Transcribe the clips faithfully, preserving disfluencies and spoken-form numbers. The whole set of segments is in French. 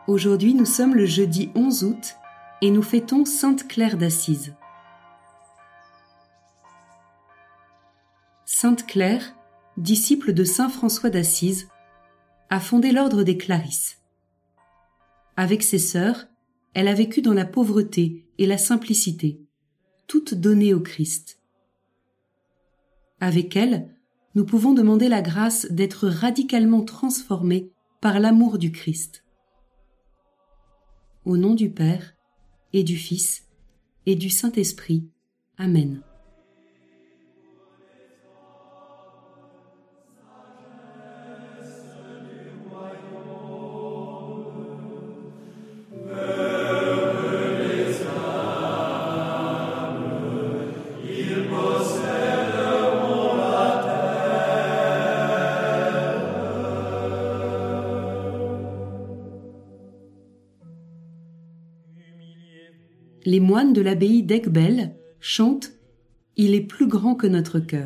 Aujourd'hui, nous sommes le jeudi onze août et nous fêtons Sainte Claire d'Assise. Sainte Claire, disciple de saint François d'Assise, a fondé l'ordre des Clarisses. Avec ses sœurs, elle a vécu dans la pauvreté et la simplicité, toutes données au Christ. Avec elle, nous pouvons demander la grâce d'être radicalement transformés par l'amour du Christ. Au nom du Père, et du Fils, et du Saint-Esprit. Amen. Les moines de l'abbaye d'Aiguebelle chantent « Il est plus grand que notre cœur ».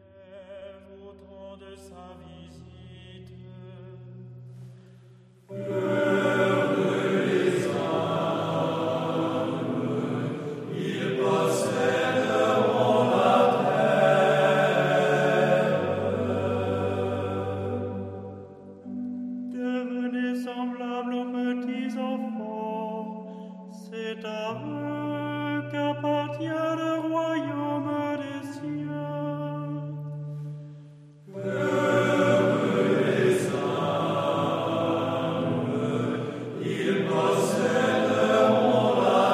Devenez semblables aux petits enfants, c'est à eux qu'appartient le royaume des cieux. Heureux les humbles, ils posséderont la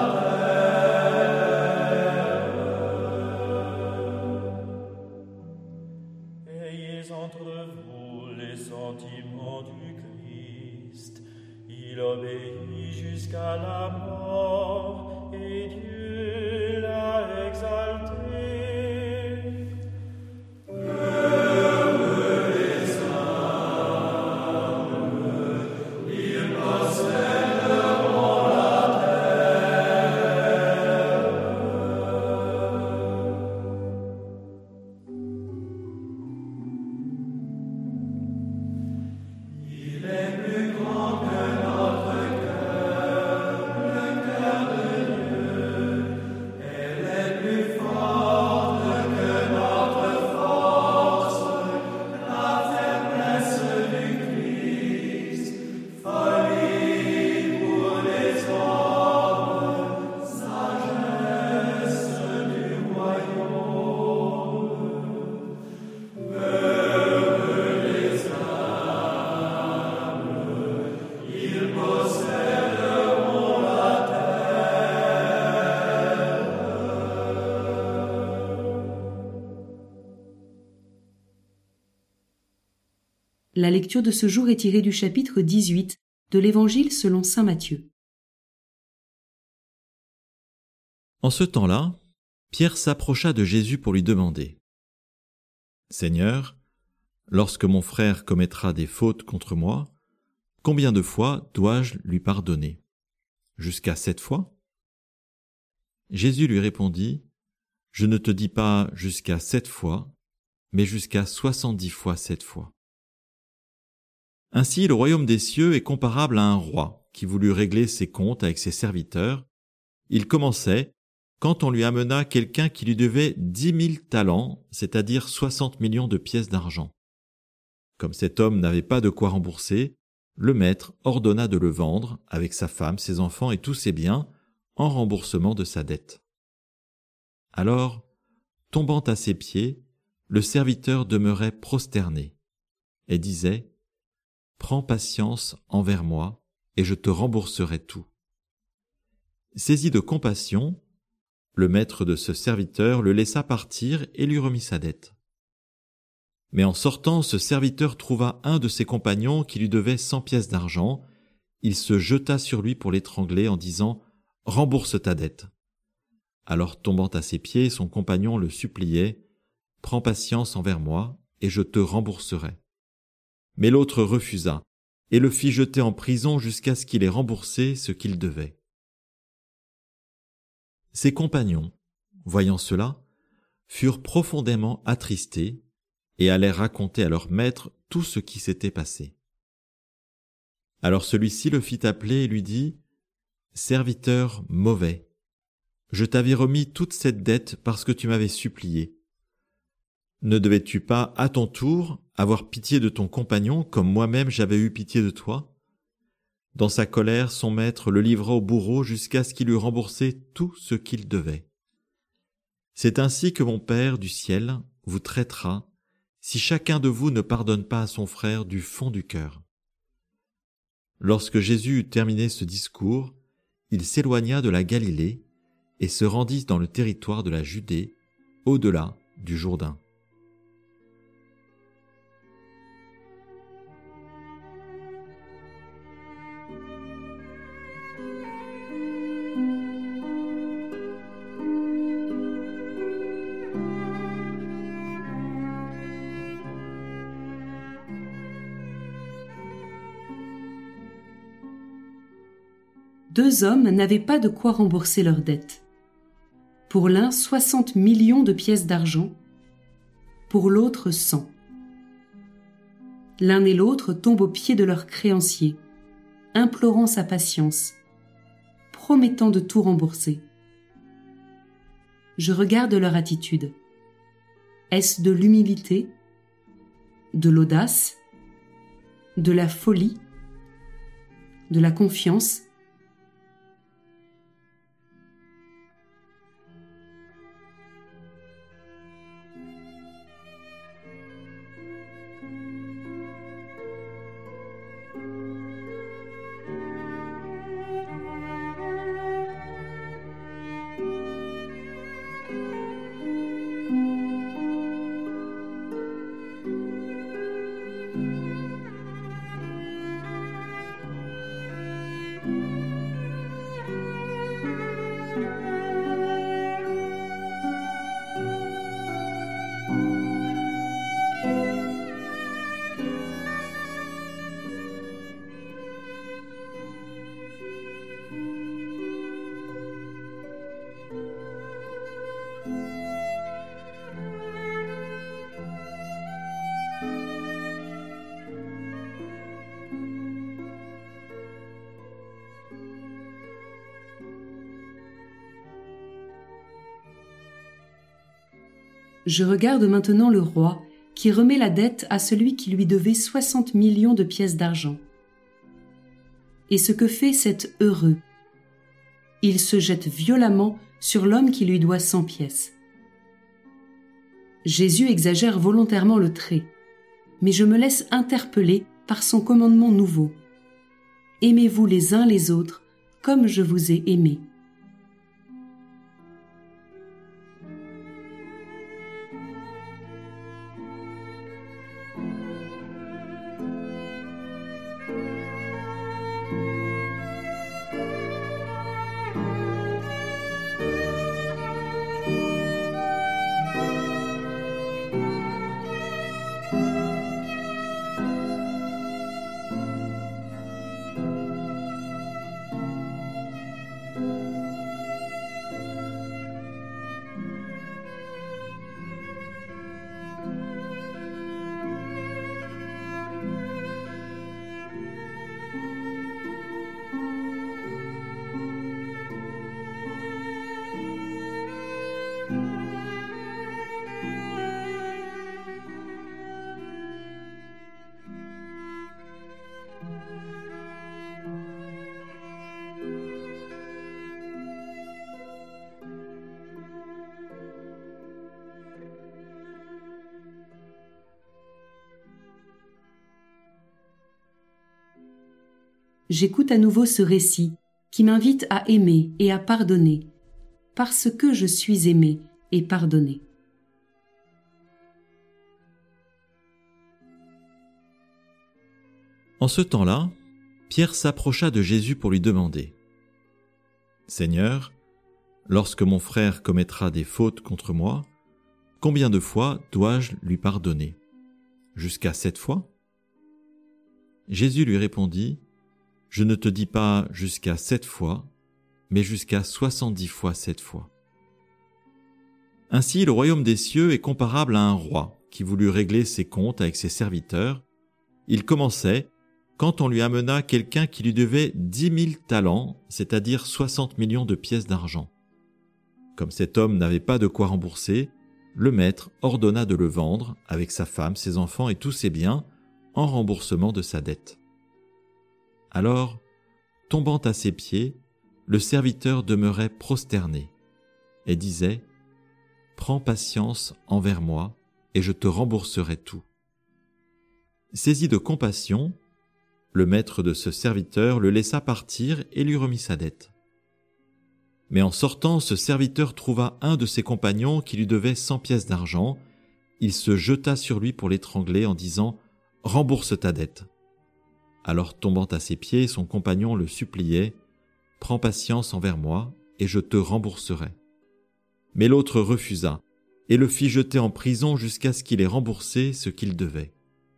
terre. Ayez entre vous les sentiments du Christ. Il obéit jusqu'à la mort et Dieu l'a exalté. Heureux les humbles, ils posséderont la terre. Il est plus grand que notre cœur, le cœur de Dieu. Elle est plus forte que notre force, la faiblesse du Christ. Folie pour les hommes, sagesse du royaume. Heureux les humbles, ils posséderont la terre. La lecture de ce jour est tirée du chapitre dix-huit de l'Évangile selon saint Matthieu. En ce temps-là, Pierre s'approcha de Jésus pour lui demander « Seigneur, lorsque mon frère commettra des fautes contre moi, combien de fois dois-je lui pardonner? Jusqu'à sept fois ?» Jésus lui répondit « Je ne te dis pas jusqu'à sept fois, mais jusqu'à soixante-dix fois sept fois. » Ainsi, le royaume des cieux est comparable à un roi qui voulut régler ses comptes avec ses serviteurs. Il commençait quand on lui amena quelqu'un qui lui devait dix mille talents, c'est-à-dire soixante millions de pièces d'argent. Comme cet homme n'avait pas de quoi rembourser, le maître ordonna de le vendre avec sa femme, ses enfants et tous ses biens en remboursement de sa dette. Alors, tombant à ses pieds, le serviteur demeurait prosterné et disait « Prends patience envers moi et je te rembourserai tout. » Saisi de compassion, le maître de ce serviteur le laissa partir et lui remit sa dette. Mais en sortant, ce serviteur trouva un de ses compagnons qui lui devait cent pièces d'argent. Il se jeta sur lui pour l'étrangler en disant « Rembourse ta dette. » Alors tombant à ses pieds, son compagnon le suppliait « Prends patience envers moi et je te rembourserai. » Mais l'autre refusa et le fit jeter en prison jusqu'à ce qu'il ait remboursé ce qu'il devait. Ses compagnons, voyant cela, furent profondément attristés et allèrent raconter à leur maître tout ce qui s'était passé. Alors celui-ci le fit appeler et lui dit « Serviteur mauvais, je t'avais remis toute cette dette parce que tu m'avais supplié. Ne devais-tu pas, à ton tour, avoir pitié de ton compagnon comme moi-même j'avais eu pitié de toi ?» Dans sa colère, son maître le livra au bourreau jusqu'à ce qu'il eût remboursé tout ce qu'il devait. C'est ainsi que mon Père du ciel vous traitera si chacun de vous ne pardonne pas à son frère du fond du cœur. Lorsque Jésus eut terminé ce discours, il s'éloigna de la Galilée et se rendit dans le territoire de la Judée, au-delà du Jourdain. Deux hommes n'avaient pas de quoi rembourser leurs dettes. Pour l'un, soixante millions de pièces d'argent, pour l'autre, cent. L'un et l'autre tombent aux pieds de leur créancier, implorant sa patience, promettant de tout rembourser. Je regarde leur attitude. Est-ce de l'humilité, de l'audace, de la folie, de la confiance ? Je regarde maintenant le roi qui remet la dette à celui qui lui devait soixante millions de pièces d'argent. Et ce que fait cet heureux, il se jette violemment sur l'homme qui lui doit cent pièces. Jésus exagère volontairement le trait, mais je me laisse interpeller par son commandement nouveau. Aimez-vous les uns les autres comme je vous ai aimés. J'écoute à nouveau ce récit qui m'invite à aimer et à pardonner, parce que je suis aimé et pardonné. En ce temps-là, Pierre s'approcha de Jésus pour lui demander « Seigneur, lorsque mon frère commettra des fautes contre moi, combien de fois dois-je lui pardonner? Jusqu'à sept fois ?» Jésus lui répondit « Je ne te dis pas jusqu'à sept fois, mais jusqu'à soixante-dix fois sept fois. » Ainsi, le royaume des cieux est comparable à un roi qui voulut régler ses comptes avec ses serviteurs. Il commençait quand on lui amena quelqu'un qui lui devait dix mille talents, c'est-à-dire soixante millions de pièces d'argent. Comme cet homme n'avait pas de quoi rembourser, le maître ordonna de le vendre avec sa femme, ses enfants et tous ses biens en remboursement de sa dette. Alors, tombant à ses pieds, le serviteur demeurait prosterné et disait « Prends patience envers moi et je te rembourserai tout. » Saisi de compassion, le maître de ce serviteur le laissa partir et lui remit sa dette. Mais en sortant, ce serviteur trouva un de ses compagnons qui lui devait cent pièces d'argent. Il se jeta sur lui pour l'étrangler en disant « Rembourse ta dette. » Alors tombant à ses pieds, son compagnon le suppliait « Prends patience envers moi et je te rembourserai. » Mais l'autre refusa et le fit jeter en prison jusqu'à ce qu'il ait remboursé ce qu'il devait.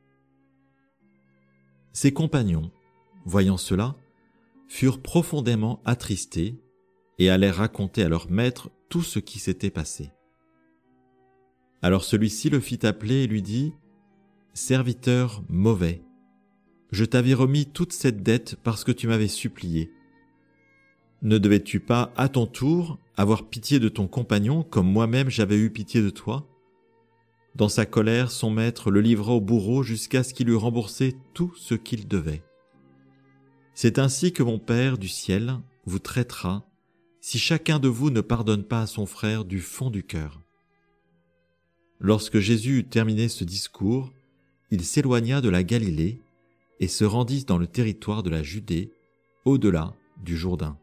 Ses compagnons, voyant cela, furent profondément attristés et allèrent raconter à leur maître tout ce qui s'était passé. Alors celui-ci le fit appeler et lui dit « Serviteur mauvais, je t'avais remis toute cette dette parce que tu m'avais supplié. Ne devais-tu pas, à ton tour, avoir pitié de ton compagnon comme moi-même j'avais eu pitié de toi ?» Dans sa colère, son maître le livra au bourreau jusqu'à ce qu'il eût remboursé tout ce qu'il devait. C'est ainsi que mon Père du ciel vous traitera si chacun de vous ne pardonne pas à son frère du fond du cœur. » Lorsque Jésus eut terminé ce discours, il s'éloigna de la Galilée et se rendit dans le territoire de la Judée, au-delà du Jourdain.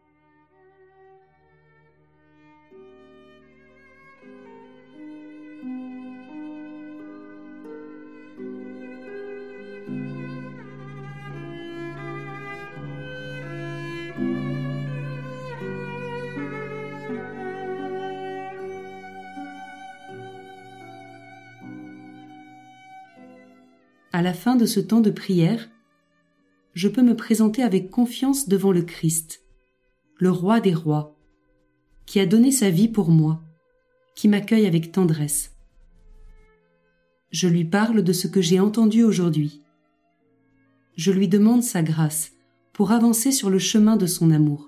À la fin de ce temps de prière, je peux me présenter avec confiance devant le Christ, le roi des rois, qui a donné sa vie pour moi, qui m'accueille avec tendresse. Je lui parle de ce que j'ai entendu aujourd'hui. Je lui demande sa grâce pour avancer sur le chemin de son amour.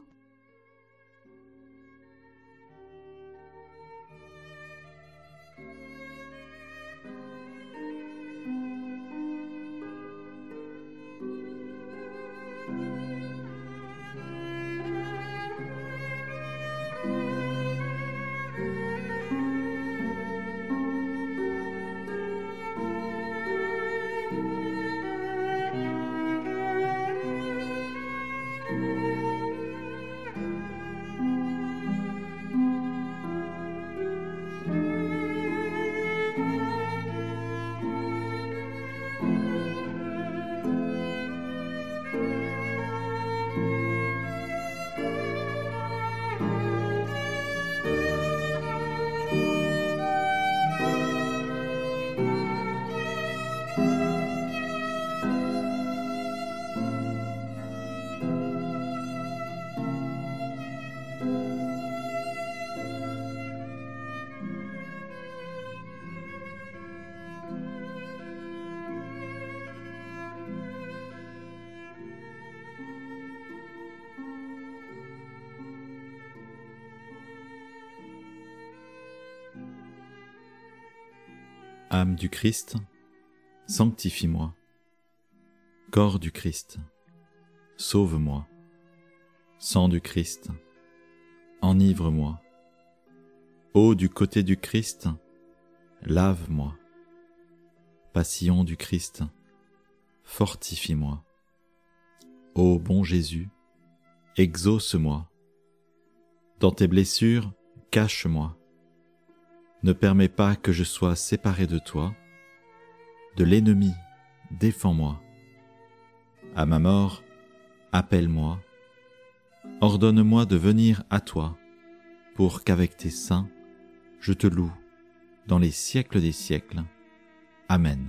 Âme du Christ, sanctifie-moi. Corps du Christ, sauve-moi. Sang du Christ, enivre-moi. Eau du côté du Christ, lave-moi. Passion du Christ, fortifie-moi. Ô bon Jésus, exauce-moi. Dans tes blessures, cache-moi. Ne permets pas que je sois séparé de toi. De l'ennemi, défends-moi. À ma mort, appelle-moi. Ordonne-moi de venir à toi, pour qu'avec tes saints, je te loue dans les siècles des siècles. Amen.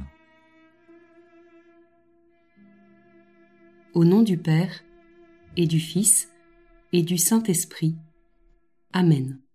Au nom du Père, et du Fils, et du Saint-Esprit. Amen.